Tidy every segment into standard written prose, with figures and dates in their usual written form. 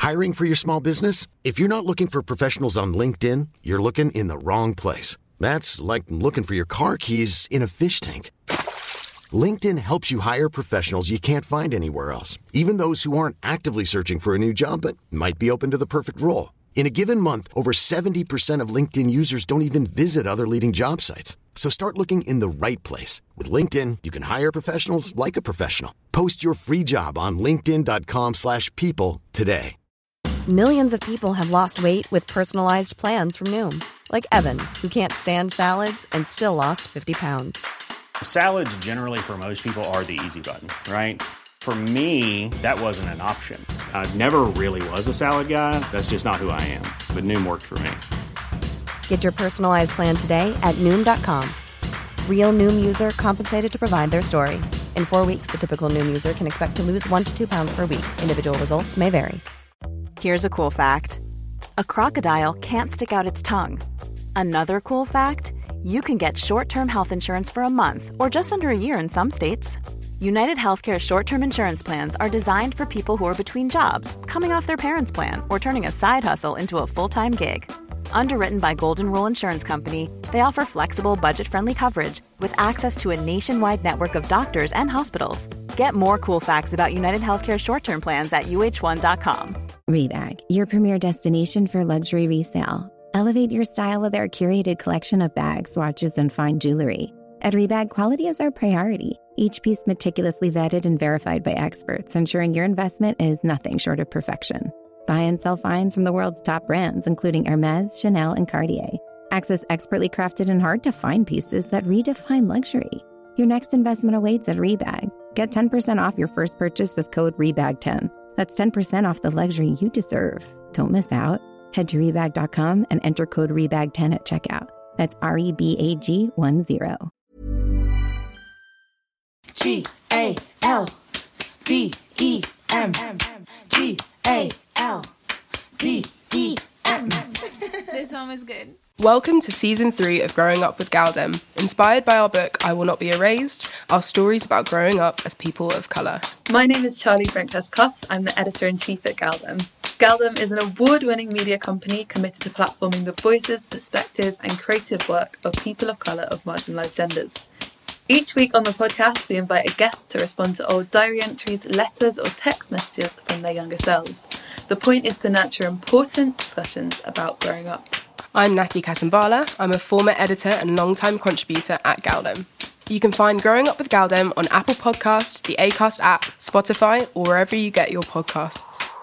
Hiring for your small business? If you're not looking for professionals on LinkedIn, you're looking in the wrong place. That's like looking for your car keys in a fish tank. LinkedIn helps you hire professionals you can't find anywhere else, even those who aren't actively searching for a new job but might be open to the perfect role. In a given month, over 70% of LinkedIn users don't even visit other leading job sites. So start looking in the right place. With LinkedIn, you can hire professionals like a professional. Post your free job on linkedin.com/people today. Millions of people have lost weight with personalized plans from Noom. Like Evan, who can't stand salads and still lost 50 pounds. Salads generally for most people are the easy button, right? For me, that wasn't an option. I never really was a salad guy. That's just not who I am. But Noom worked for me. Get your personalized plan today at Noom.com. Real Noom user compensated to provide their story. In 4 weeks, the typical Noom user can expect to lose 1 to 2 pounds per week. Individual results may vary. Here's a cool fact. A crocodile can't stick out its tongue. Another cool fact, you can get short-term health insurance for a month or just under a year in some states. United Healthcare short-term insurance plans are designed for people who are between jobs, coming off their parents' plan, or turning a side hustle into a full-time gig. Underwritten by Golden Rule Insurance Company, they offer flexible, budget-friendly coverage with access to a nationwide network of doctors and hospitals. Get more cool facts about United Healthcare short-term plans at uh1.com. Rebag, your premier destination for luxury resale. Elevate your style with our curated collection of bags, watches, and fine jewelry. At Rebag, quality is our priority. Each piece meticulously vetted and verified by experts, ensuring your investment is nothing short of perfection. Buy and sell finds from the world's top brands, including Hermès, Chanel, and Cartier. Access expertly crafted and hard-to-find pieces that redefine luxury. Your next investment awaits at Rebag. Get 10% off your first purchase with code REBAG10. That's 10% off the luxury you deserve. Don't miss out. Head to Rebag.com and enter code REBAG10 at checkout. That's REBAG10. GALDEM. This song is good. Welcome to Season 3 of Growing Up with GALDEM. Inspired by our book, I Will Not Be Erased, our stories about growing up as people of colour. My name is Charlie Brinkhurst-Cuff. I'm the Editor-in-Chief at GALDEM. GALDEM is an award-winning media company committed to platforming the voices, perspectives and creative work of people of colour of marginalised genders. Each week on the podcast, we invite a guest to respond to old diary entries, letters or text messages from their younger selves. The point is to nurture important discussions about growing up. I'm Natty Kasambala. I'm a former editor and long-time contributor at GALDEM. You can find Growing Up with GALDEM on Apple Podcasts, the Acast app, Spotify, or wherever you get your podcasts.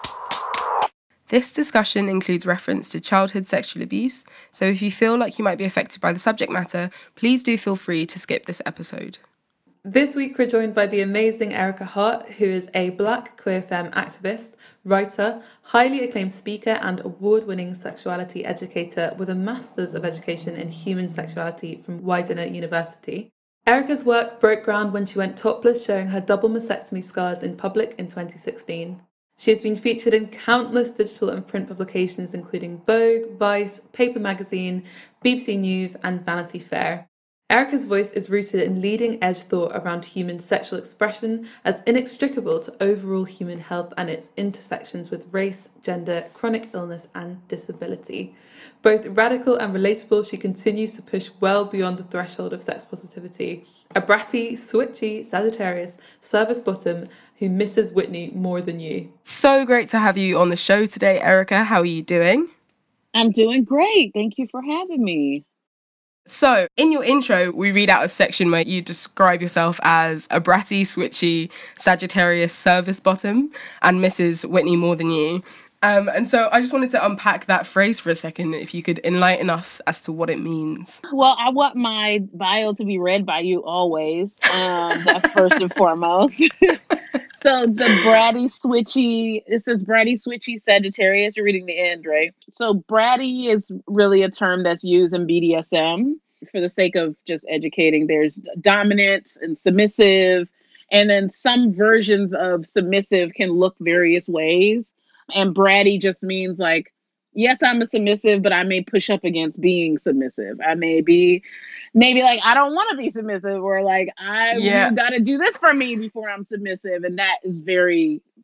This discussion includes reference to childhood sexual abuse, so if you feel like you might be affected by the subject matter, please do feel free to skip this episode. This week we're joined by the amazing Erica Hart, who is a Black queer femme activist, writer, highly acclaimed speaker and award-winning sexuality educator with a Masters of Education in Human Sexuality from Widener University. Erica's work broke ground when she went topless showing her double mastectomy scars in public in 2016. She has been featured in countless digital and print publications including Vogue, Vice, Paper Magazine, BBC News and Vanity Fair. Erica's voice is rooted in leading-edge thought around human sexual expression as inextricable to overall human health and its intersections with race, gender, chronic illness and disability. Both radical and relatable, she continues to push well beyond the threshold of sex positivity. A bratty, switchy Sagittarius service bottom who misses Whitney more than you. So great to have you on the show today, Erica. How are you doing? I'm doing great. Thank you for having me. So, in your intro, we read out a section where you describe yourself as a bratty, switchy Sagittarius service bottom and Mrs. Whitney more than you. And so I just wanted to unpack that phrase for a second, if you could enlighten us as to what it means. Well, I want my bio to be read by you always. That's first and foremost. So the bratty, switchy, it says bratty, switchy Sagittarius. You're reading the end, right? So bratty is really a term that's used in BDSM for the sake of just educating. There's dominant and submissive, and then some versions of submissive can look various ways. And bratty just means like, yes, I'm a submissive, but I may push up against being submissive. I may be maybe like, I don't want to be submissive, or like, you got to do this for me before I'm submissive. And that is very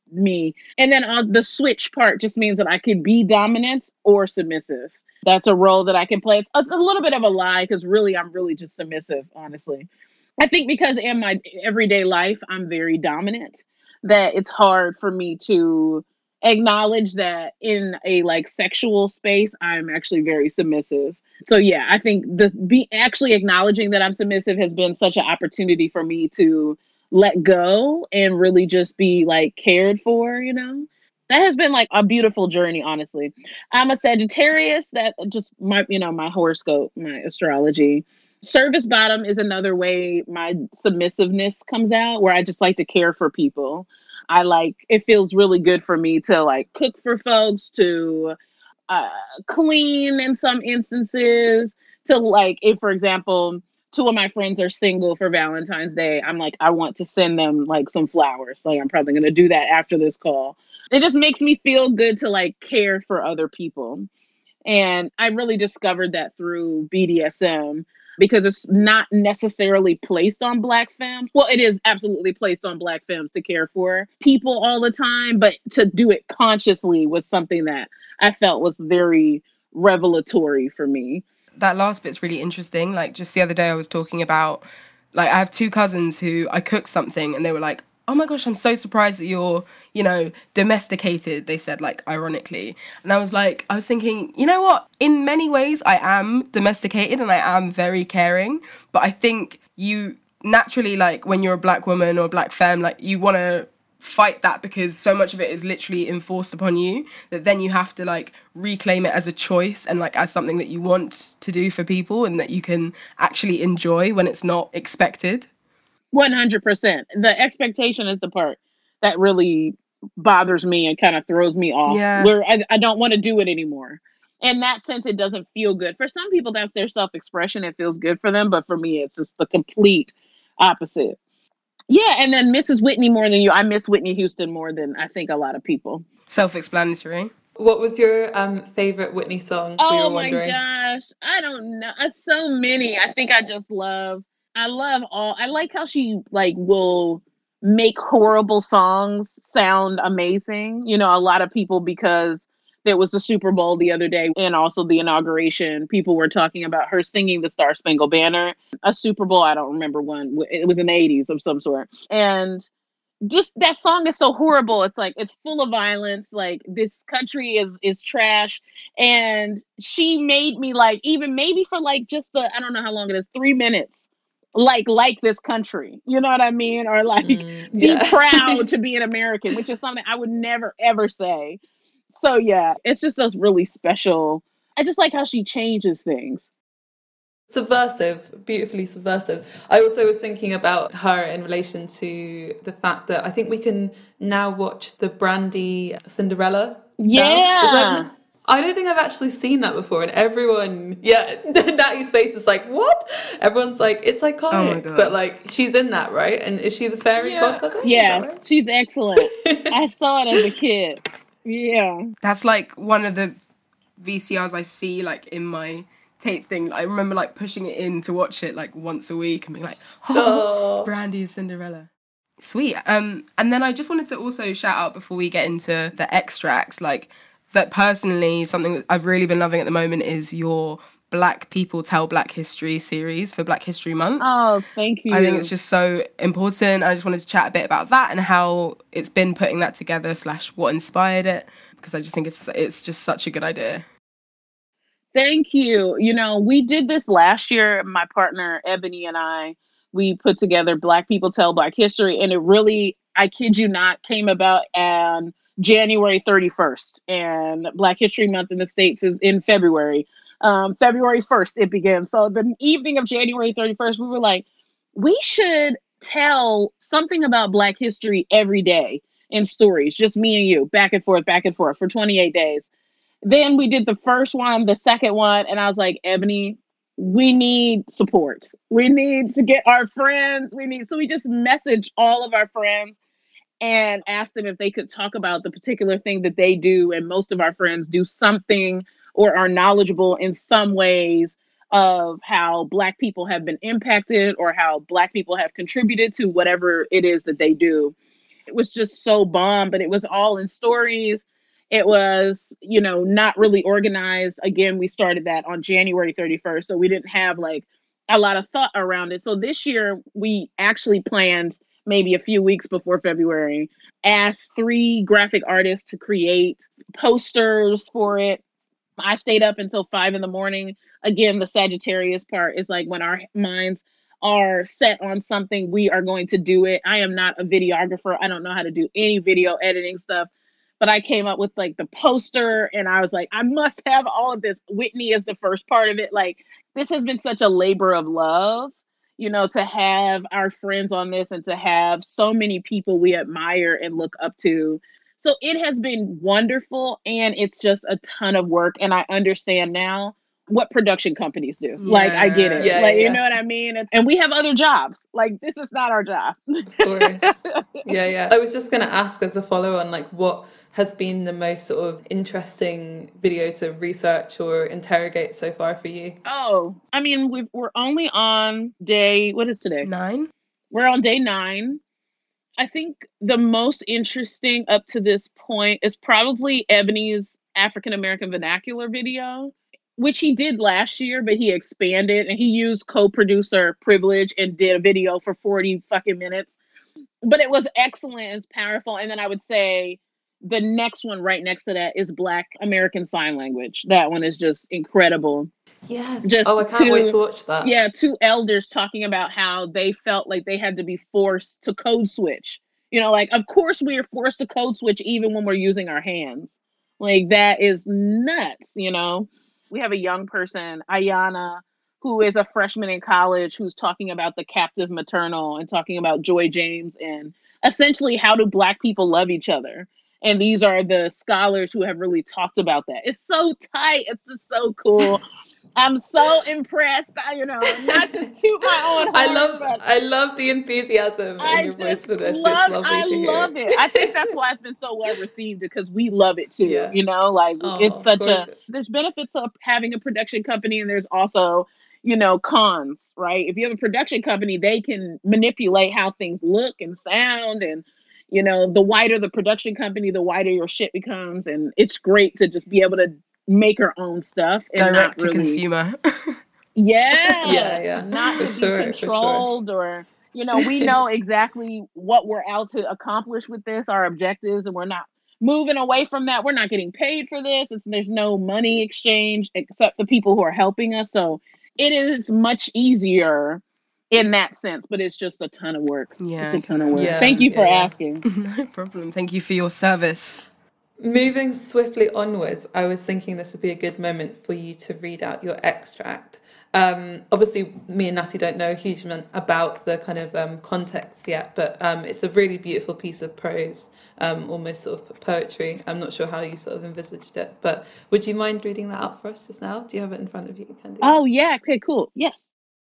me. And then on the switch part just means that I could be dominant or submissive. That's a role that I can play. It's a little bit of a lie because really, I'm really just submissive, honestly. I think because in my everyday life, I'm very dominant, that it's hard for me to acknowledge that in a like sexual space, I'm actually very submissive. So yeah, I think actually acknowledging that I'm submissive has been such an opportunity for me to let go and really just be like cared for, you know? That has been like a beautiful journey, honestly. I'm a Sagittarius, that just my horoscope, my astrology. Service bottom is another way my submissiveness comes out, where I just like to care for people. It feels really good for me to like cook for folks, to clean in some instances, to like, if for example, two of my friends are single for Valentine's Day, I'm like, I want to send them like some flowers. Like I'm probably going to do that after this call. It just makes me feel good to like care for other people. And I really discovered that through BDSM, because it's not necessarily placed on Black femmes. Well, it is absolutely placed on Black femmes to care for people all the time, but to do it consciously was something that I felt was very revelatory for me. That last bit's really interesting. Like just the other day I was talking about, like I have two cousins who I cooked something and they were like, oh my gosh, I'm so surprised that you're, domesticated, they said, like, ironically. And I was thinking, you know what? In many ways, I am domesticated and I am very caring. But I think you naturally, like, when you're a Black woman or a Black femme, like, you want to fight that because so much of it is literally enforced upon you that then you have to, like, reclaim it as a choice and, like, as something that you want to do for people and that you can actually enjoy when it's not expected. 100%. The expectation is the part that really bothers me and kind of throws me off, where I don't want to do it anymore. In that sense, it doesn't feel good. For some people, that's their self-expression. It feels good for them. But for me, it's just the complete opposite. Yeah. And then Mrs. Whitney more than you. I miss Whitney Houston more than I think a lot of people. Self-explanatory. What was your favorite Whitney song? Oh my gosh. I don't know. So many. I think I like how she like will make horrible songs sound amazing. You know, a lot of people, because there was the Super Bowl the other day and also the inauguration, people were talking about her singing the Star Spangled Banner. A Super Bowl, I don't remember one. It was in the 80s of some sort. And just that song is so horrible. It's like, it's full of violence. Like, this country is trash. And she made me like, even maybe for like just I don't know how long it is, 3 minutes, like this country, you know what I mean? Or like be proud to be an American, which is something I would never, ever say. So yeah, it's just a really special. I just like how she changes things. Subversive, beautifully subversive. I also was thinking about her in relation to the fact that I think we can now watch the Brandy Cinderella. Yeah. I don't think I've actually seen that before, and everyone, Natty's face is like, what? Everyone's like, it's iconic, oh my God. But like, she's in that, right? And is she the fairy godmother? Yes, right? She's excellent. I saw it as a kid. Yeah. That's like one of the VCRs I see like in my tape thing. I remember like pushing it in to watch it like once a week and being like, Brandy is Cinderella. Sweet. And then I just wanted to also shout out before we get into the extracts, like, that personally, something that I've really been loving at the moment is your Black People Tell Black History series for Black History Month. Oh, thank you. I think it's just so important. I just wanted to chat a bit about that and how it's been putting that together / what inspired it, because I just think it's just such a good idea. Thank you. You know, we did this last year. My partner, Ebony, and I, we put together Black People Tell Black History, and it really, I kid you not, came about on January 31st, and Black History Month in the States is in February. February 1st it began. So the evening of January 31st, we were like, we should tell something about Black history every day in stories, just me and you, back and forth for 28 days. Then we did the first one, the second one, and I was like, Ebony, we need support. We need to get our friends. So we just messaged all of our friends and asked them if they could talk about the particular thing that they do. And most of our friends do something or are knowledgeable in some ways of how Black people have been impacted or how Black people have contributed to whatever it is that they do. it was just so bomb, but it was all in stories. It was, not really organized. Again, we started that on January 31st, so we didn't have like a lot of thought around it. So this year we actually planned maybe a few weeks before February, asked 3 graphic artists to create posters for it. I stayed up until 5 a.m. Again, the Sagittarius part is like when our minds are set on something, we are going to do it. I am not a videographer. I don't know how to do any video editing stuff, but I came up with like the poster and I was like, I must have all of this. Whitney is the first part of it. Like, this has been such a labor of love, to have our friends on this and to have so many people we admire and look up to. So it has been wonderful, and it's just a ton of work. And I understand now what production companies do. Yeah. Like, I get it. Yeah, you know what I mean? And we have other jobs. Like, this is not our job. Of course. Yeah. I was just going to ask as a follow-on, like, what has been the most sort of interesting video to research or interrogate so far for you? Oh, I mean, we're only on day, what is today? 9. We're on day 9. I think the most interesting up to this point is probably Ebony's African American vernacular video, which he did last year, but he expanded and he used co-producer privilege and did a video for 40 fucking minutes. But it was excellent, it's powerful. And then I would say the next one right next to that is Black American Sign Language. That one is just incredible. Yes. Just I can't wait to watch that. Yeah, 2 elders talking about how they felt like they had to be forced to code switch. Like, of course we are forced to code switch even when we're using our hands. Like, that is nuts, We have a young person, Ayana, who is a freshman in college, who's talking about the captive maternal and talking about Joy James and essentially how do Black people love each other. And these are the scholars who have really talked about that. It's so tight. It's just so cool. I'm so impressed. Not to toot my own horn. I love the enthusiasm in your voice for this. It's lovely to hear. I love it. I think that's why it's been so well received, because we love it too. Yeah. It's such gorgeous. there's benefits of having a production company, and there's also, cons, right? If you have a production company, they can manipulate how things look and sound, and the wider the production company, the wider your shit becomes. And it's great to just be able to make our own stuff and direct not really, to consumer. Yeah. Not for to sure, be controlled or, we know exactly what we're out to accomplish with this, our objectives, and we're not moving away from that. We're not getting paid for this. There's no money exchange except the people who are helping us. So it is much easier in that sense, but it's just a ton of work. Yeah, it's a ton of work. Yeah, Thank you for asking. No problem. Thank you for your service. Moving swiftly onwards, I was thinking this would be a good moment for you to read out your extract. Obviously, me and Natty don't know a huge amount about the kind of context yet, but it's a really beautiful piece of prose, almost sort of poetry. I'm not sure how you sort of envisaged it, but would you mind reading that out for us just now? Do you have it in front of you, Candy? Oh, yeah. Okay, cool. Yes.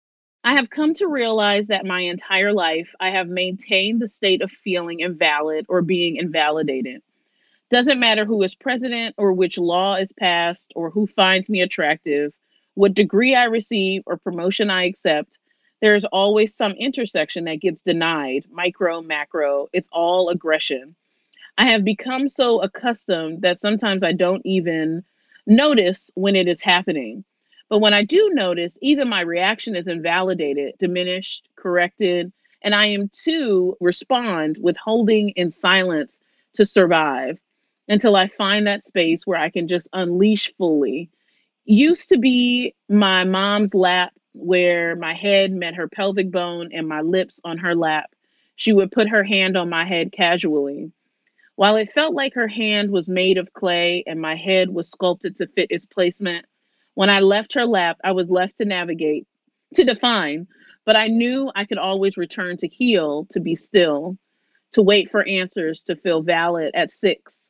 I have come to realize that my entire life I have maintained the state of feeling invalid or being invalidated. Doesn't matter who is president or which law is passed or who finds me attractive, what degree I receive or promotion I accept, there is always some intersection that gets denied, micro, macro. It's all aggression. I have become so accustomed that sometimes I don't even notice when it is happening. But when I do notice, even my reaction is invalidated, diminished, corrected, and I am to respond with holding in silence to survive until I find that space where I can just unleash fully. Used to be my mom's lap where my head met her pelvic bone and my lips on her lap. She would put her hand on my head casually. While it felt like her hand was made of clay and my head was sculpted to fit its placement, when I left her lap, I was left to navigate, to define, but I knew I could always return to heal, to be still, to wait for answers, to feel valid at 6.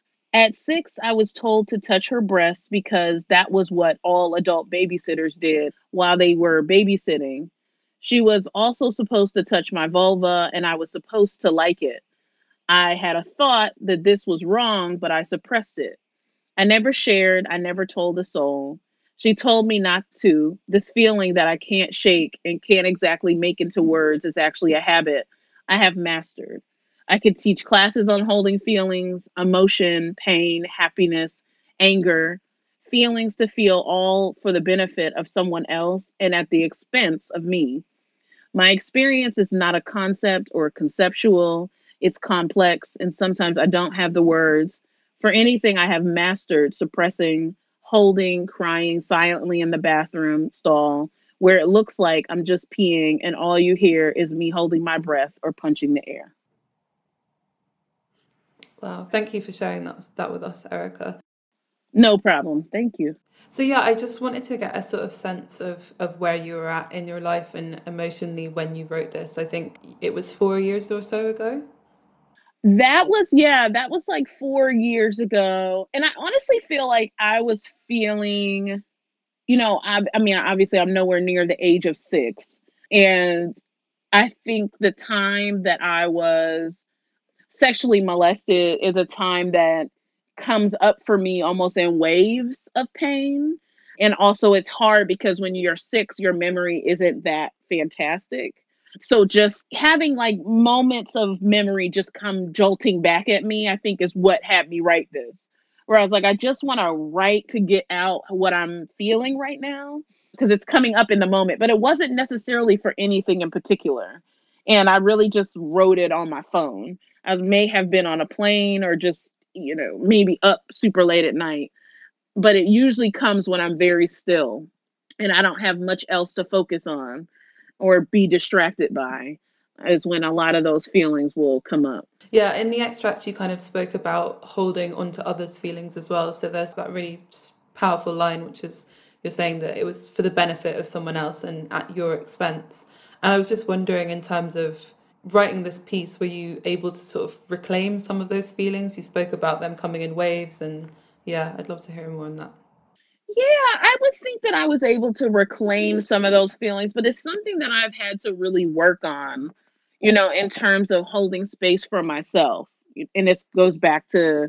At 6, I was told to touch her breasts because that was what all adult babysitters did while they were babysitting. She was also supposed to touch my vulva, and I was supposed to like it. I had a thought that this was wrong, but I suppressed it. I never shared. I never told a soul. She told me not to. This feeling that I can't shake and can't exactly make into words is actually a habit I have mastered. I could teach classes on holding feelings, emotion, pain, happiness, anger, feelings to feel, all for the benefit of someone else and at the expense of me. My experience is not a concept or conceptual, it's complex, and sometimes I don't have the words for anything I have mastered suppressing, holding, crying silently in the bathroom stall where it looks like I'm just peeing and all you hear is me holding my breath or punching the air. Wow, thank you for sharing that with us, Erica. No problem. Thank you. So yeah, I just wanted to get a sort of sense of where you were at in your life and emotionally when you wrote this. I think it was 4 years or so ago. That was like 4 years ago. And I honestly feel like I was feeling, I mean, obviously I'm nowhere near the age of 6. And I think the time that I was sexually molested is a time that comes up for me almost in waves of pain. And also it's hard because when you're 6, your memory isn't that fantastic. So just having like moments of memory just come jolting back at me, I think is what had me write this. Where I was like, I just want to write to get out what I'm feeling right now because it's coming up in the moment, but it wasn't necessarily for anything in particular. And I really just wrote it on my phone. I may have been on a plane or just, maybe up super late at night, but it usually comes when I'm very still and I don't have much else to focus on or be distracted by, is when a lot of those feelings will come up. Yeah, in the extract, you kind of spoke about holding onto others' feelings as well. So there's that really powerful line, which is you're saying that it was for the benefit of someone else and at your expense. And I was just wondering, in terms of writing this piece, were you able to sort of reclaim some of those feelings? You spoke about them coming in waves, and yeah, I'd love to hear more on that. Yeah, I would think that I was able to reclaim some of those feelings, but it's something that I've had to really work on, in terms of holding space for myself. And this goes back to,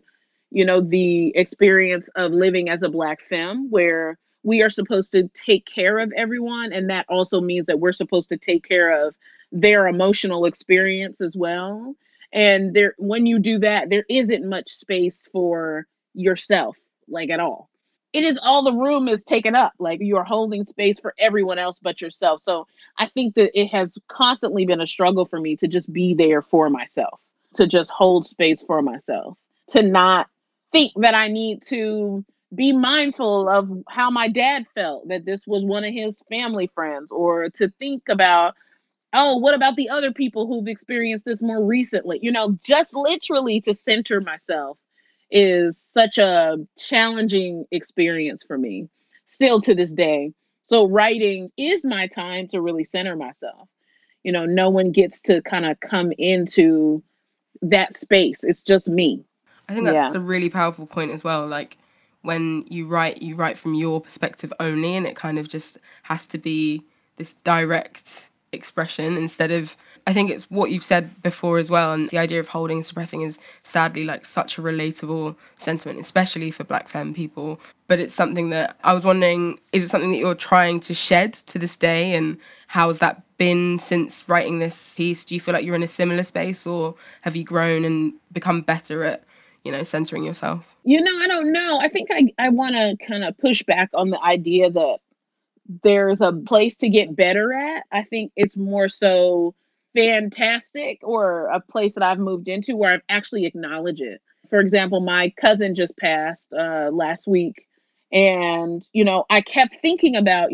the experience of living as a Black femme, where we are supposed to take care of everyone. And that also means that we're supposed to take care of their emotional experience as well. And when you do that, there isn't much space for yourself, like at all. It is all the room is taken up. Like you are holding space for everyone else but yourself. So I think that it has constantly been a struggle for me to just be there for myself, to just hold space for myself, to not think that I need to be mindful of how my dad felt, that this was one of his family friends, or to think about, oh, what about the other people who've experienced this more recently? Just literally to center myself is such a challenging experience for me still to this day. So writing is my time to really center myself. No one gets to kind of come into that space. It's just me. I think that's a really powerful point as well. Like when you write from your perspective only, and it kind of just has to be this direct expression instead of, I think it's what you've said before as well, and the idea of holding and suppressing is sadly like such a relatable sentiment, especially for Black femme people. But it's something that I was wondering, is it something that you're trying to shed to this day, and how has that been since writing this piece? Do you feel like you're in a similar space, or have you grown and become better at, centering yourself? I don't know. I think I want to kind of push back on the idea that there's a place to get better at. I think it's more so fantastic, or a place that I've moved into where I've actually acknowledged it. For example, my cousin just passed last week. And, I kept thinking about,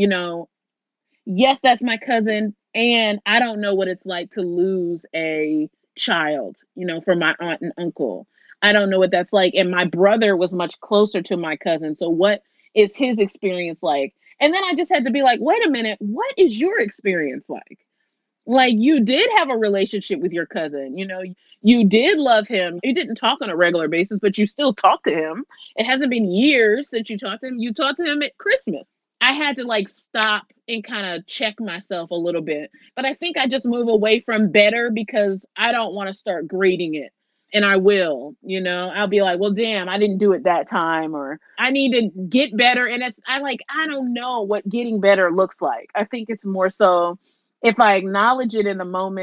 yes, that's my cousin. And I don't know what it's like to lose a child, from my aunt and uncle. I don't know what that's like. And my brother was much closer to my cousin. So what is his experience like? And then I just had to be like, wait a minute, what is your experience like? Like, you did have a relationship with your cousin, you did love him. You didn't talk on a regular basis, but you still talk to him. It hasn't been years since you talked to him. You talked to him at Christmas. I had to like stop and kind of check myself a little bit. But I think I just move away from better because I don't want to start grading it. And I will, I'll be like, well, damn, I didn't do it that time, or I need to get better. And I don't know what getting better looks like. I think it's more so if I acknowledge it in the moment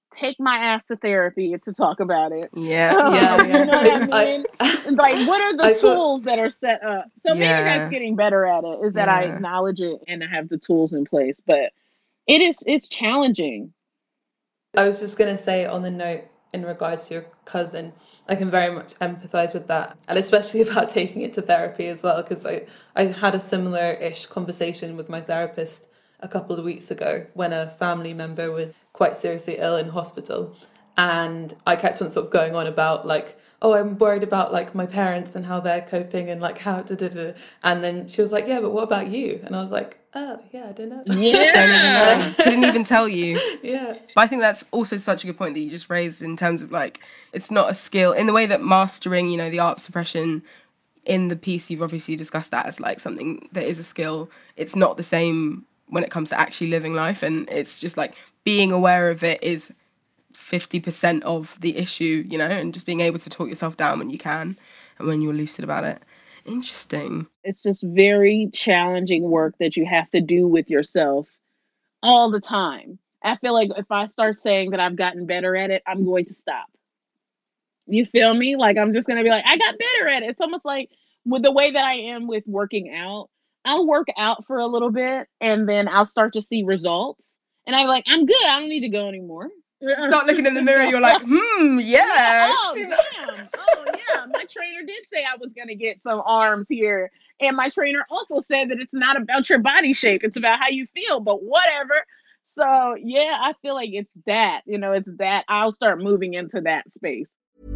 take my ass to therapy to talk about it. Yeah. You know what I mean? Like, what are the tools that are set up? So maybe that's getting better at it, is that I acknowledge it and I have the tools in place. But it's challenging. I was just going to say, on the note in regards to your cousin, I can very much empathize with that, and especially about taking it to therapy as well, because I had a similar-ish conversation with my therapist a couple of weeks ago when a family member was quite seriously ill in hospital, and I kept on sort of going on about like, oh, I'm worried about like my parents and how they're coping and like how and then she was like, yeah, but what about you? And I was like, oh yeah, I don't know. Yeah. Don't even know. Couldn't even tell you. Yeah. But I think that's also such a good point that you just raised in terms of like, it's not a skill in the way that mastering, you know, the art of suppression. In the piece, you've obviously discussed that as like something that is a skill. It's not the same when it comes to actually living life, and it's just like being aware of it is 50% of the issue, you know, and just being able to talk yourself down when you can and when you're lucid about it. Interesting. It's just very challenging work that you have to do with yourself all the time. I feel like if I start saying that I've gotten better at it, I'm going to stop. You feel me? Like, I'm just going to be like, I got better at it. It's almost like with the way that I am with working out. I'll work out for a little bit and then I'll start to see results. And I'm like, I'm good. I don't need to go anymore. Start looking in the mirror, you're like, yeah. Oh, damn. Oh, yeah. My trainer did say I was going to get some arms here. And my trainer also said that it's not about your body shape. It's about how you feel, but whatever. So, yeah, I feel like it's that, you know, it's that I'll start moving into that space.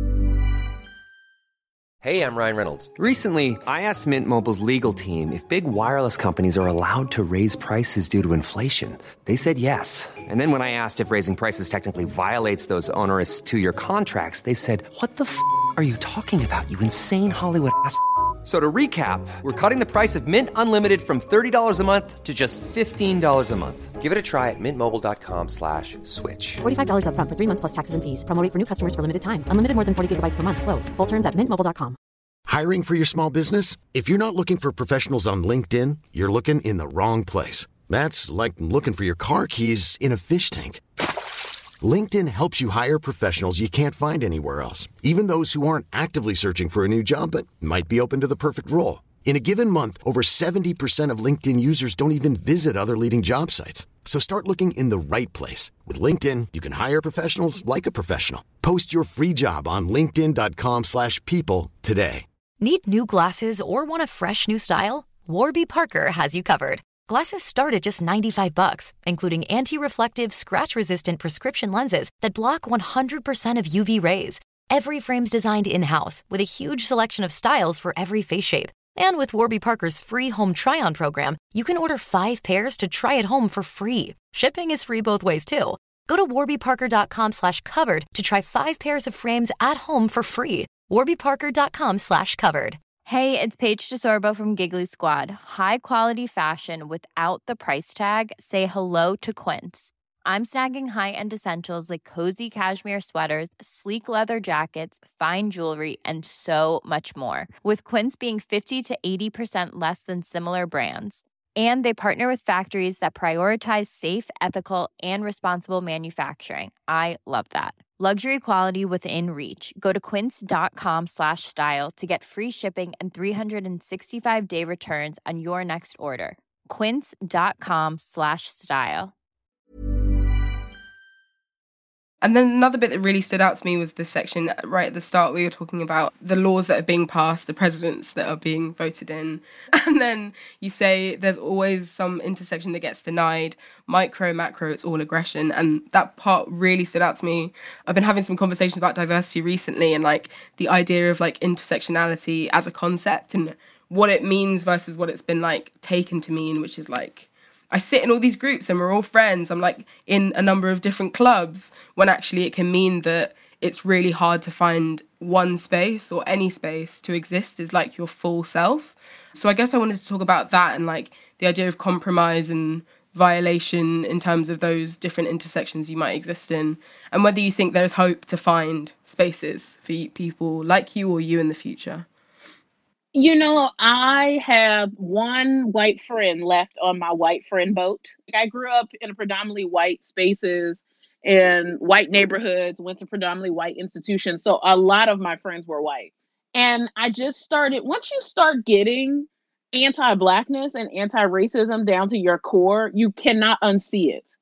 Hey, I'm Ryan Reynolds. Recently, I asked Mint Mobile's legal team if big wireless companies are allowed to raise prices due to inflation. They said yes. And then when I asked if raising prices technically violates those onerous 2-year contracts, they said, what the f*** are you talking about, you insane Hollywood ass f- So to recap, we're cutting the price of Mint Unlimited from $30 a month to just $15 a month. Give it a try at mintmobile.com/switch. $45 up front for 3 months plus taxes and fees. Promo rate for new customers for limited time. Unlimited more than 40 gigabytes per month. Slows full terms at mintmobile.com. Hiring for your small business? If you're not looking for professionals on LinkedIn, you're looking in the wrong place. That's like looking for your car keys in a fish tank. LinkedIn helps you hire professionals you can't find anywhere else, even those who aren't actively searching for a new job but might be open to the perfect role. In a given month, over 70% of LinkedIn users don't even visit other leading job sites. So start looking in the right place. With LinkedIn, you can hire professionals like a professional. Post your free job on linkedin.com/people today. Need new glasses or want a fresh new style? Warby Parker has you covered. Glasses start at just $95, including anti-reflective, scratch-resistant prescription lenses that block 100% of UV rays. Every frame's designed in-house with a huge selection of styles for every face shape. And with Warby Parker's free home try-on program, you can order 5 pairs to try at home for free. Shipping is free both ways, too. Go to warbyparker.com/covered to try 5 pairs of frames at home for free. warbyparker.com/covered. Hey, it's Paige DeSorbo from Giggly Squad. High quality fashion without the price tag. Say hello to Quince. I'm snagging high-end essentials like cozy cashmere sweaters, sleek leather jackets, fine jewelry, and so much more. With Quince being 50 to 80% less than similar brands. And they partner with factories that prioritize safe, ethical, and responsible manufacturing. I love that. Luxury quality within reach. Go to quince.com/style to get free shipping and 365-day returns on your next order. Quince.com/style. And then another bit that really stood out to me was this section right at the start where you're talking about the laws that are being passed, the presidents that are being voted in. And then you say there's always some intersection that gets denied. Micro, macro, it's all aggression. And that part really stood out to me. I've been having some conversations about diversity recently and like the idea of like intersectionality as a concept and what it means versus what it's been like taken to mean, which is like, I sit in all these groups and we're all friends. I'm like in a number of different clubs when actually it can mean that it's really hard to find one space or any space to exist as like your full self. So I guess I wanted to talk about that and like the idea of compromise and violation in terms of those different intersections you might exist in and whether you think there's hope to find spaces for people like you or you in the future. You know, I have one white friend left on my white friend boat. I grew up in predominantly white spaces, in white neighborhoods, went to predominantly white institutions. So a lot of my friends were white. And I just started, once you start getting anti-Blackness and anti-racism down to your core, you cannot unsee it.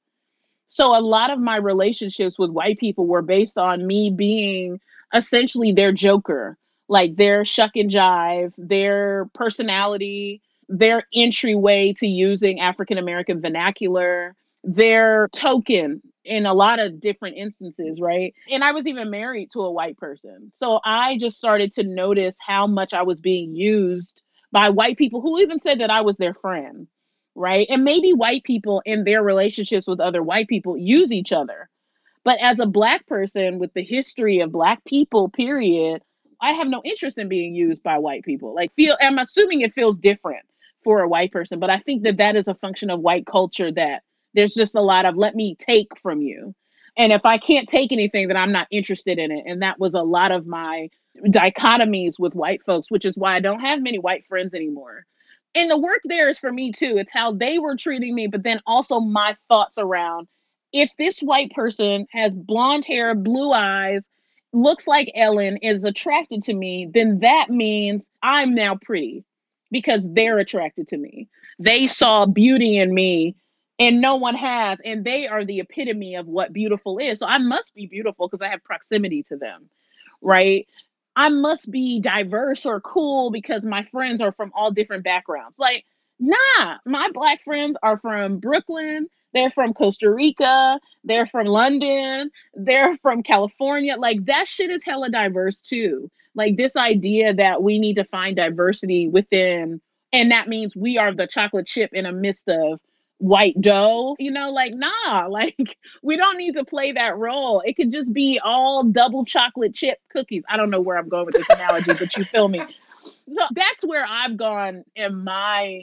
So a lot of my relationships with white people were based on me being essentially their joker, like their shuck and jive, their personality, their entryway to using African American vernacular, their token in a lot of different instances, right? And I was even married to a white person. So I just started to notice how much I was being used by white people who even said that I was their friend, right? And maybe white people in their relationships with other white people use each other. But as a Black person with the history of Black people, period, I have no interest in being used by white people. I'm assuming it feels different for a white person, but I think that that is a function of white culture, that there's just a lot of let me take from you. And if I can't take anything, then I'm not interested in it. And that was a lot of my dichotomies with white folks, which is why I don't have many white friends anymore. And the work there is for me too. It's how they were treating me, but then also my thoughts around, if this white person has blonde hair, blue eyes, looks like Ellen, is attracted to me, then that means I'm now pretty because they're attracted to me. They saw beauty in me and no one has, and they are the epitome of what beautiful is. So I must be beautiful because I have proximity to them, right? I must be diverse or cool because my friends are from all different backgrounds. Like, nah, my Black friends are from Brooklyn. They're from Costa Rica. They're from London. They're from California. Like, that shit is hella diverse too. Like, this idea that we need to find diversity within, and that means we are the chocolate chip in a mist of white dough, like, nah, like, we don't need to play that role. It could just be all double chocolate chip cookies. I don't know where I'm going with this analogy, but you feel me. So that's where I've gone in my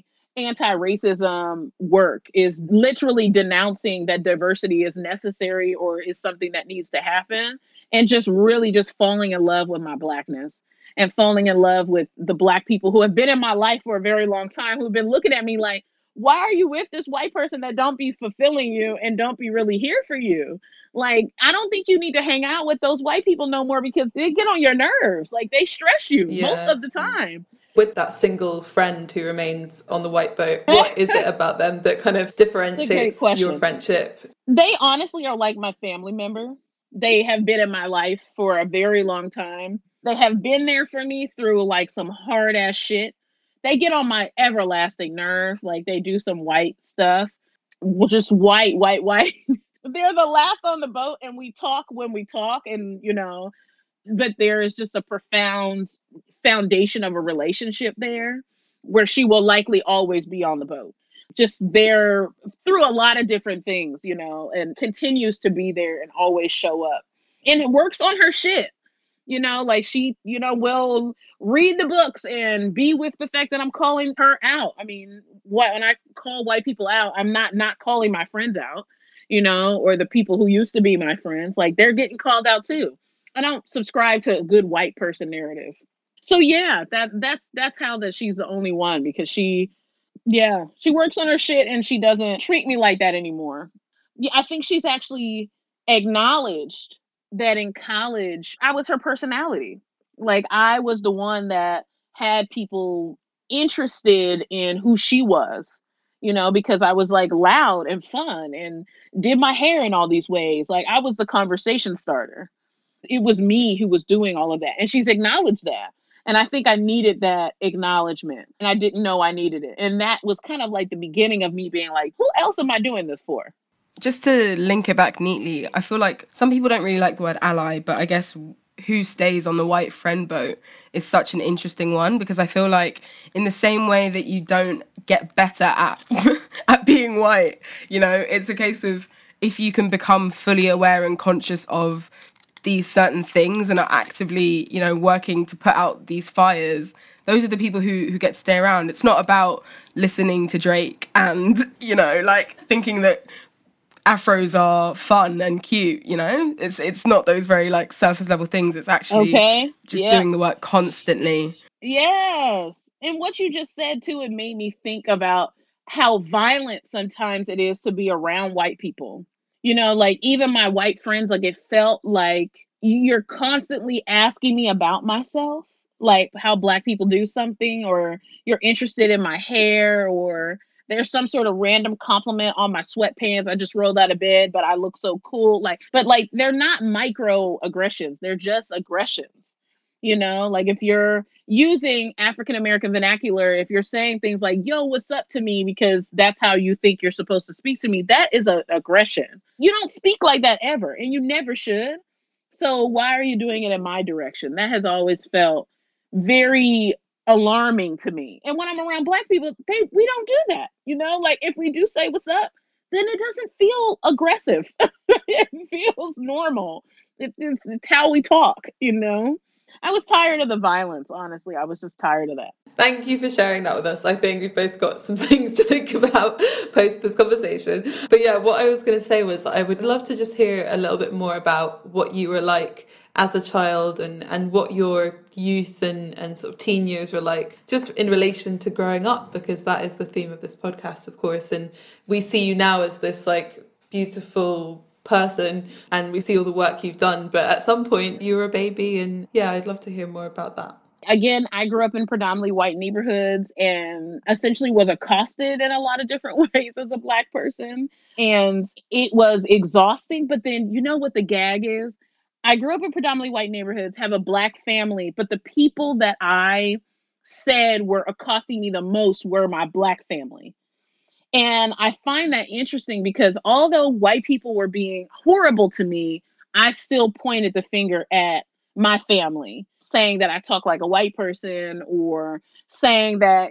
anti-racism work, is literally denouncing that diversity is necessary or is something that needs to happen, and just really just falling in love with my Blackness and falling in love with the Black people who have been in my life for a very long time, who've been looking at me like, why are you with this white person that don't be fulfilling you and don't be really here for you? Like, I don't think you need to hang out with those white people no more because they get on your nerves. Like, they stress you most of the time. With that single friend who remains on the white boat, what is it about them that kind of differentiates your friendship? They honestly are like my family member. They have been in my life for a very long time. They have been there for me through like some hard ass shit. They get on my everlasting nerve. Like, they do some white stuff, just white. They're the last on the boat, and we talk when we talk, and but there is just a profound foundation of a relationship there where she will likely always be on the boat, just there through a lot of different things, and continues to be there and always show up, and it works on her shit. Like, she, will read the books and be with the fact that I'm calling her out. I mean, when I call white people out, I'm not calling my friends out, or the people who used to be my friends. Like, they're getting called out too. I don't subscribe to a good white person narrative. So yeah, that's how that she's the only one, because she works on her shit and she doesn't treat me like that anymore. Yeah, I think she's actually acknowledged that in college, I was her personality. Like, I was the one that had people interested in who she was, because I was like loud and fun and did my hair in all these ways. Like, I was the conversation starter. It was me who was doing all of that. And she's acknowledged that. And I think I needed that acknowledgement, and I didn't know I needed it. And that was kind of like the beginning of me being like, who else am I doing this for? Just to link it back neatly, I feel like some people don't really like the word ally, but I guess who stays on the white friend boat is such an interesting one, because I feel like in the same way that you don't get better at at being white, it's a case of, if you can become fully aware and conscious of these certain things and are actively, working to put out these fires, those are the people who get to stay around. It's not about listening to Drake and, thinking that afros are fun and cute, it's not those very like surface level things. It's actually doing the work constantly. Yes. And what you just said too, it made me think about how violent sometimes it is to be around white people. You know, like even my white friends, like it felt like you're constantly asking me about myself, like how Black people do something, or you're interested in my hair, or there's some sort of random compliment on my sweatpants. I just rolled out of bed, but I look so cool. But like they're not microaggressions. They're just aggressions. You know, like if you're using African American vernacular, if you're saying things like, yo, what's up to me, because that's how you think you're supposed to speak to me, that is an aggression. You don't speak like that ever, and you never should. So why are you doing it in my direction? That has always felt very alarming to me. And when I'm around Black people, we don't do that. You know, like if we do say what's up, then it doesn't feel aggressive. It feels normal. It's how we talk, you know? I was tired of the violence, honestly. I was just tired of that. Thank you for sharing that with us. I think we've both got some things to think about post this conversation. But yeah, what I was going to say was I would love to just hear a little bit more about what you were like as a child and what your youth and sort of teen years were like, just in relation to growing up, because that is the theme of this podcast, of course. And we see you now as this like beautiful person, and we see all the work you've done, but at some point you were a baby, and yeah, I'd love to hear more about that. Again, I grew up in predominantly white neighborhoods and essentially was accosted in a lot of different ways as a Black person, and it was exhausting. But then, you know what the gag is? I grew up in predominantly white neighborhoods, have a Black family, but the people that I said were accosting me the most were my Black family. And I find that interesting because although white people were being horrible to me, I still pointed the finger at my family, saying that I talk like a white person, or saying that,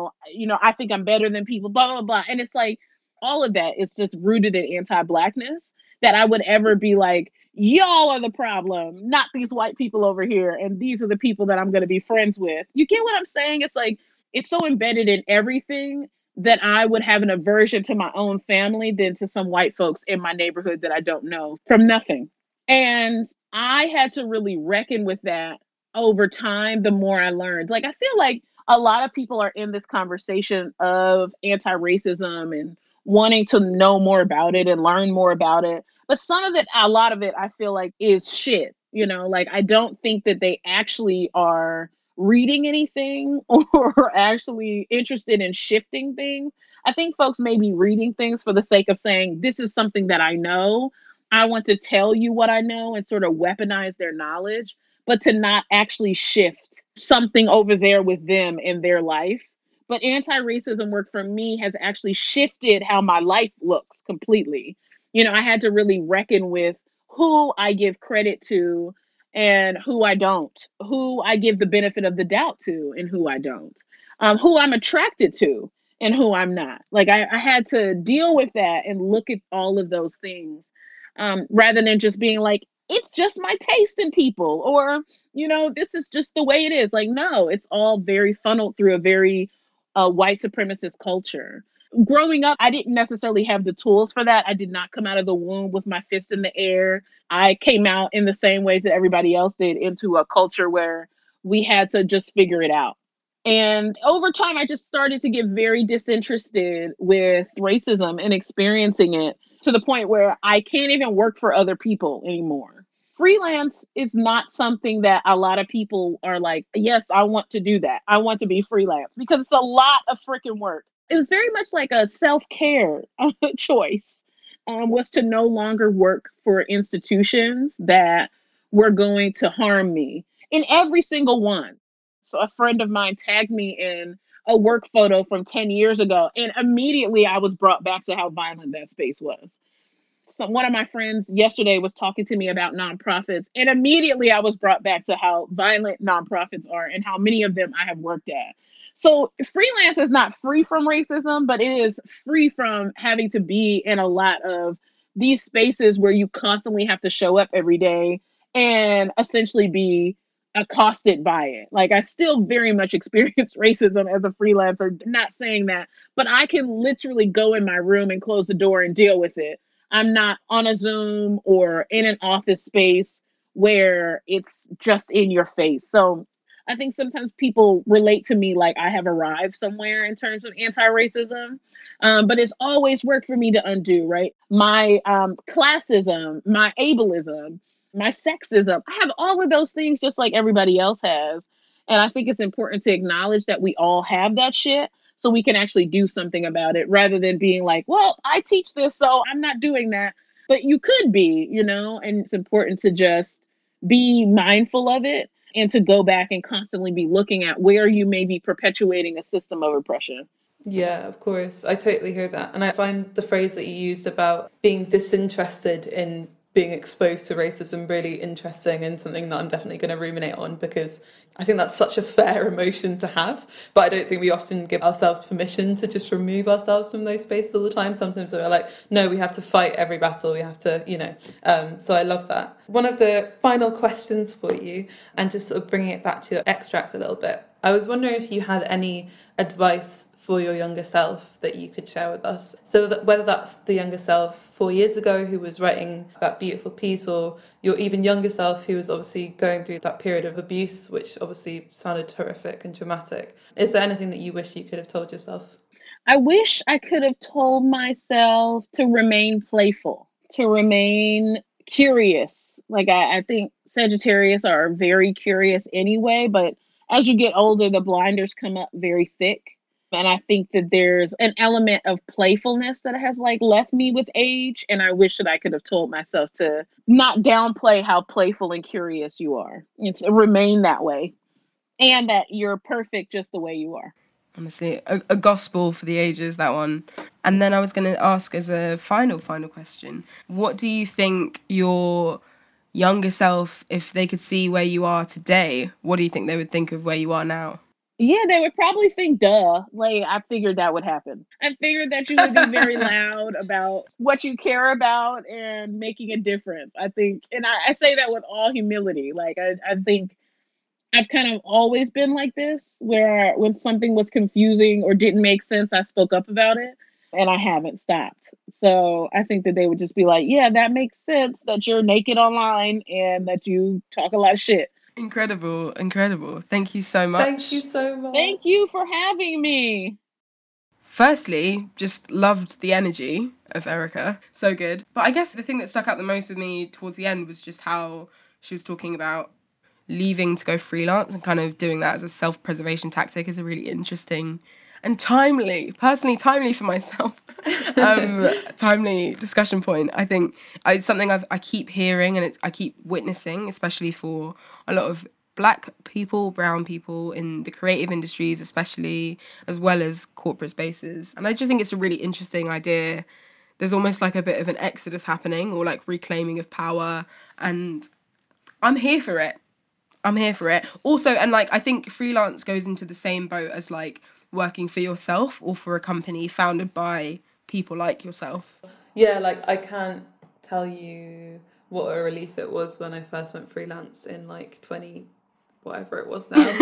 I think I'm better than people, blah, blah, blah. And it's like, all of that is just rooted in anti-Blackness, that I would ever be like, y'all are the problem, not these white people over here. And these are the people that I'm going to be friends with. You get what I'm saying? It's like, it's so embedded in everything that I would have an aversion to my own family than to some white folks in my neighborhood that I don't know from nothing. And I had to really reckon with that over time, the more I learned. Like, I feel like a lot of people are in this conversation of anti-racism and wanting to know more about it and learn more about it. But a lot of it, I feel like is shit. Like, I don't think that they actually are reading anything or actually interested in shifting things. I think folks may be reading things for the sake of saying, this is something that I know. I want to tell you what I know, and sort of weaponize their knowledge, but to not actually shift something over there with them in their life. But anti-racism work for me has actually shifted how my life looks completely. I had to really reckon with who I give credit to and who I don't, who I give the benefit of the doubt to and who I don't, who I'm attracted to and who I'm not. Like, I had to deal with that and look at all of those things, rather than just being like, it's just my taste in people, or, this is just the way it is. Like, no, it's all very funneled through a very white supremacist culture. Growing up, I didn't necessarily have the tools for that. I did not come out of the womb with my fist in the air. I came out in the same ways that everybody else did, into a culture where we had to just figure it out. And over time, I just started to get very disinterested with racism and experiencing it, to the point where I can't even work for other people anymore. Freelance is not something that a lot of people are like, yes, I want to do that. I want to be freelance, because it's a lot of freaking work. It was very much like a self-care choice, was to no longer work for institutions that were going to harm me in every single one. So a friend of mine tagged me in a work photo from 10 years ago, and immediately I was brought back to how violent that space was. So one of my friends yesterday was talking to me about nonprofits, and immediately I was brought back to how violent nonprofits are and how many of them I have worked at. So freelance is not free from racism, but it is free from having to be in a lot of these spaces where you constantly have to show up every day and essentially be accosted by it. Like, I still very much experience racism as a freelancer, not saying that, but I can literally go in my room and close the door and deal with it. I'm not on a Zoom or in an office space where it's just in your face. So I think sometimes people relate to me like I have arrived somewhere in terms of anti-racism. But it's always worked for me to undo, right? My classism, my ableism, my sexism. I have all of those things just like everybody else has. And I think it's important to acknowledge that we all have that shit so we can actually do something about it rather than being like, well, I teach this, so I'm not doing that. But you could be, and it's important to just be mindful of it and to go back and constantly be looking at where you may be perpetuating a system of oppression. Yeah, of course. I totally hear that. And I find the phrase that you used about being disinterested in being exposed to racism really interesting and something that I'm definitely going to ruminate on, because I think that's such a fair emotion to have. But I don't think we often give ourselves permission to just remove ourselves from those spaces all the time. Sometimes we're like, no, we have to fight every battle. We have to, so I love that. One of the final questions for you, and just sort of bringing it back to your extract a little bit, I was wondering if you had any advice for your younger self that you could share with us. So that whether that's the younger self 4 years ago who was writing that beautiful piece, or your even younger self who was obviously going through that period of abuse, which obviously sounded horrific and dramatic. Is there anything that you wish you could have told yourself? I wish I could have told myself to remain playful, to remain curious. Like I think Sagittarius are very curious anyway, but as you get older, the blinders come up very thick. And I think that there's an element of playfulness that has left me with age. And I wish that I could have told myself to not downplay how playful and curious you are, and to remain that way, and that you're perfect just the way you are. Honestly, a gospel for the ages, that one. And then I was going to ask as a final question, what do you think your younger self, if they could see where you are today, what do you think they would think of where you are now? Yeah, they would probably think, duh, I figured that would happen. I figured that you would be very loud about what you care about and making a difference. I think, and I say that with all humility. I think I've kind of always been like this, where when something was confusing or didn't make sense, I spoke up about it, and I haven't stopped. So I think that they would just be like, yeah, that makes sense that you're naked online and that you talk a lot of shit. Incredible. Thank you so much. Thank you so much. Thank you for having me. Firstly, just loved the energy of Erica. So good. But I guess the thing that stuck out the most with me towards the end was just how she was talking about leaving to go freelance and kind of doing that as a self-preservation tactic is a really interesting and timely for myself, timely discussion point. I think it's something I keep hearing and I keep witnessing, especially for a lot of Black people, brown people in the creative industries, especially, as well as corporate spaces. And I just think it's a really interesting idea. There's almost like a bit of an exodus happening, or reclaiming of power, and I'm here for it. Also, and I think freelance goes into the same boat as working for yourself or for a company founded by people like yourself. Yeah, I can't tell you what a relief it was when I first went freelance in 20, whatever it was now.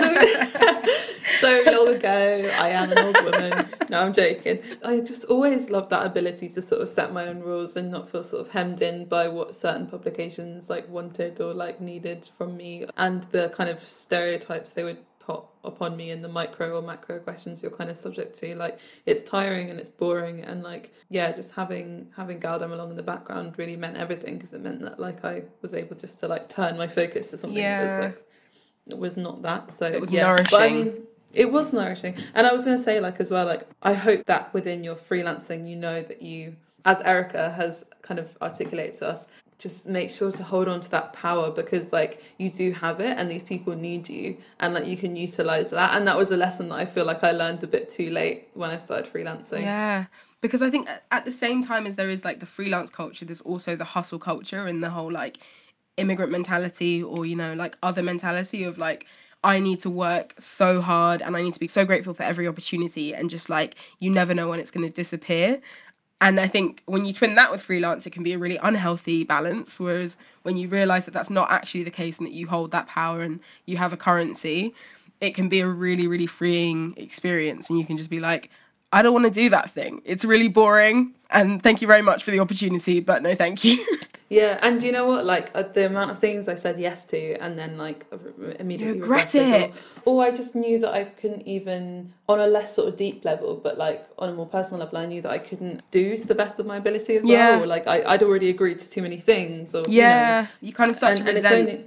So long ago, I am an old woman. No, I'm joking. I just always loved that ability to sort of set my own rules and not feel sort of hemmed in by what certain publications wanted or needed from me, and the kind of stereotypes they would put upon me in the micro or macro questions you're kind of subject to. It's tiring and it's boring, and just having Galdem along in the background really meant everything, because it meant that I was able just to turn my focus to something that was not that. So it was nourishing. But I mean, it was nourishing. And I was going to say as well, I hope that within your freelancing, that you, as Erica has kind of articulated to us, just make sure to hold on to that power, because you do have it and these people need you, and you can utilize that. And that was a lesson that I feel I learned a bit too late when I started freelancing. Yeah, because I think at the same time as there is the freelance culture, there's also the hustle culture and the whole immigrant mentality, or other mentality of I need to work so hard and I need to be so grateful for every opportunity, and just you never know when it's going to disappear. And I think when you twin that with freelance, it can be a really unhealthy balance. Whereas when you realise that that's not actually the case and that you hold that power and you have a currency, it can be a really, really freeing experience. And you can just be I don't want to do that thing. It's really boring. And thank you very much for the opportunity, but no thank you. Yeah, and you know what? Like the amount of things I said yes to, and then like immediately regret it, or I just knew that I couldn't even, on a less sort of deep level, but like on a more personal level, I knew that I couldn't do to the best of my ability as well. Or like I'd already agreed to too many things. Or you kind of start to resent.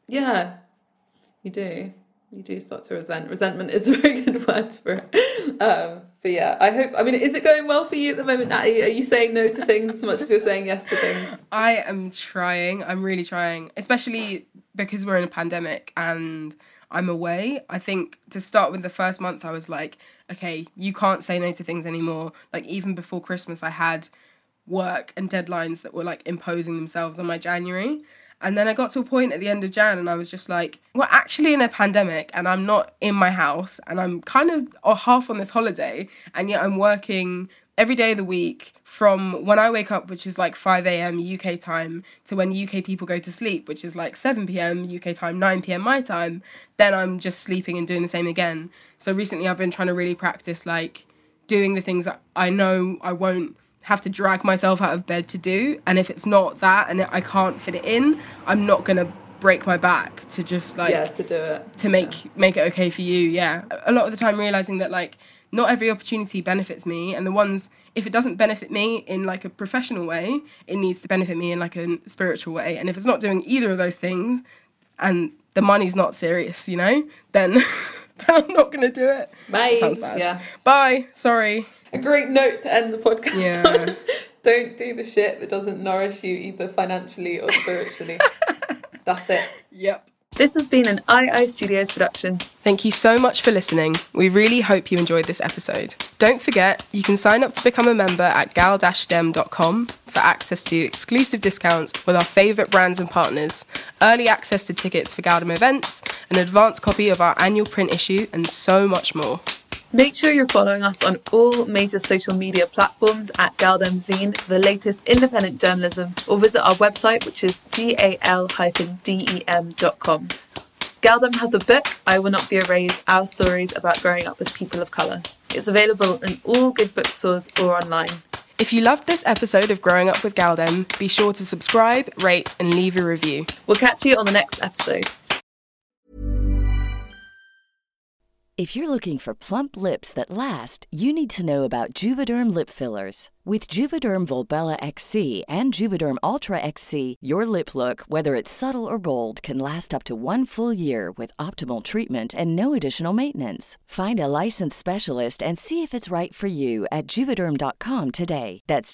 You do start to resent. Resentment is a very good word for it. But yeah, I mean, is it going well for you at the moment, Natty? Are you saying no to things as much as you're saying yes to things? I am trying. I'm really trying, especially because we're in a pandemic and I'm away. I think to start with the first month, I was like, okay, you can't say no to things anymore. Like even before Christmas, I had work and deadlines that were like imposing themselves on my January. And then I got to a point at the end of Jan and I was just like, we're actually in a pandemic and I'm not in my house and I'm kind of half on this holiday and yet I'm working every day of the week from when I wake up, which is like 5 a.m. UK time, to when UK people go to sleep, which is like 7 p.m. UK time, 9 p.m. my time. Then I'm just sleeping and doing the same again. So recently I've been trying to really practice like doing the things that I know I won't have to drag myself out of bed to do, and if it's not that and I can't fit it in, I'm not gonna break my back to just like to do it, to make it okay for you. A lot of the time realizing that like not every opportunity benefits me, and the ones, if it doesn't benefit me in like a professional way, it needs to benefit me in like a spiritual way. And if it's not doing either of those things and the money's not serious, you know, then I'm not gonna do it. Bye. Sounds bad. Bye. Sorry. A great note to end the podcast on. Don't do the shit that doesn't nourish you either financially or spiritually. That's it. Yep. This has been an II Studios production. Thank you so much for listening. We really hope you enjoyed this episode. Don't forget, you can sign up to become a member at gal-dem.com for access to exclusive discounts with our favourite brands and partners, early access to tickets for Galdem events, an advanced copy of our annual print issue, and so much more. Make sure you're following us on all major social media platforms at Galdem Zine for the latest independent journalism, or visit our website, which is gal-dem.com. Galdem has a book, I Will Not Be Erased, Our Stories About Growing Up as People of Colour. It's available in all good bookstores or online. If you loved this episode of Growing Up with Galdem, be sure to subscribe, rate and leave a review. We'll catch you on the next episode. If you're looking for plump lips that last, you need to know about Juvederm lip fillers. With Juvederm Volbella XC and Juvederm Ultra XC, your lip look, whether it's subtle or bold, can last up to 1 full year with optimal treatment and no additional maintenance. Find a licensed specialist and see if it's right for you at Juvederm.com today. That's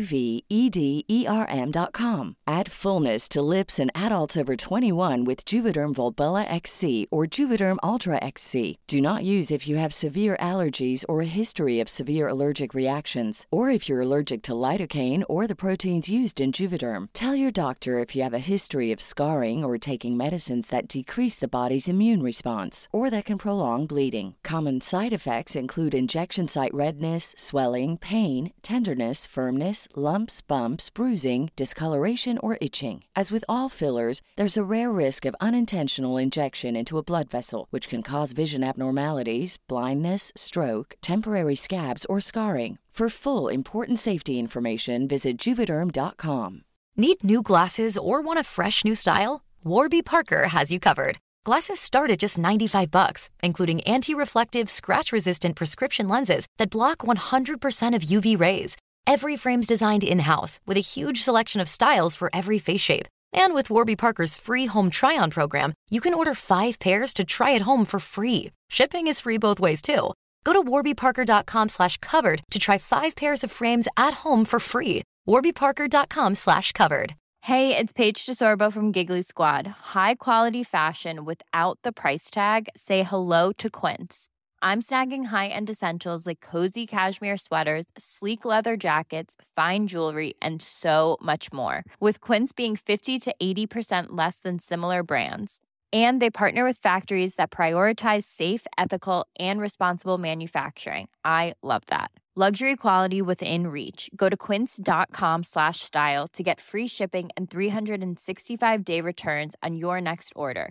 JUVEDERM.com. Add fullness to lips in adults over 21 with Juvederm Volbella XC or Juvederm Ultra XC. Do not use if you have severe allergies or a history of severe allergic reactions, or if you're allergic to lidocaine or the proteins used in Juvederm. Tell your doctor if you have a history of scarring or taking medicines that decrease the body's immune response or that can prolong bleeding. Common side effects include injection site redness, swelling, pain, tenderness, firmness, lumps, bumps, bruising, discoloration, or itching. As with all fillers, there's a rare risk of unintentional injection into a blood vessel, which can cause vision abnormalities, blindness, stroke, temporary scabs, or scarring. For full, important safety information, visit Juvederm.com. Need new glasses or want a fresh new style? Warby Parker has you covered. Glasses start at just $95, including anti-reflective, scratch-resistant prescription lenses that block 100% of UV rays. Every frame's designed in-house with a huge selection of styles for every face shape. And with Warby Parker's free home try-on program, you can order 5 pairs to try at home for free. Shipping is free both ways, too. Go to warbyparker.com/covered to try 5 pairs of frames at home for free. warbyparker.com/covered. Hey, it's Paige DeSorbo from Giggly Squad. High quality fashion without the price tag. Say hello to Quince. I'm snagging high-end essentials like cozy cashmere sweaters, sleek leather jackets, fine jewelry, and so much more. With Quince being 50 to 80% less than similar brands. And they partner with factories that prioritize safe, ethical, and responsible manufacturing. I love that. Luxury quality within reach. Go to quince.com/style to get free shipping and 365-day returns on your next order.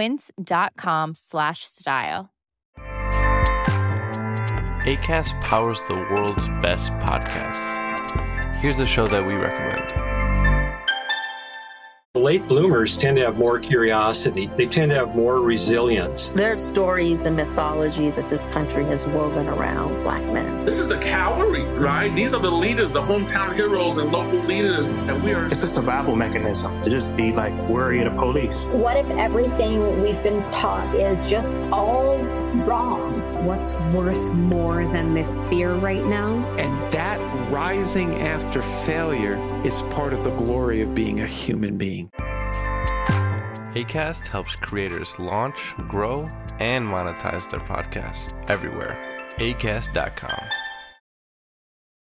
Quince.com/style. Acast powers the world's best podcasts. Here's a show that we recommend. Late bloomers tend to have more curiosity. They tend to have more resilience. There's stories and mythology that this country has woven around Black men. This is the cavalry, right? These are the leaders, the hometown heroes and local leaders. And we are... It's a survival mechanism to just be like worry of the police. What if everything we've been taught is just all wrong? What's worth more than this fear right now? And that rising after failure is part of the glory of being a human being. Acast helps creators launch, grow, and monetize their podcasts everywhere. Acast.com.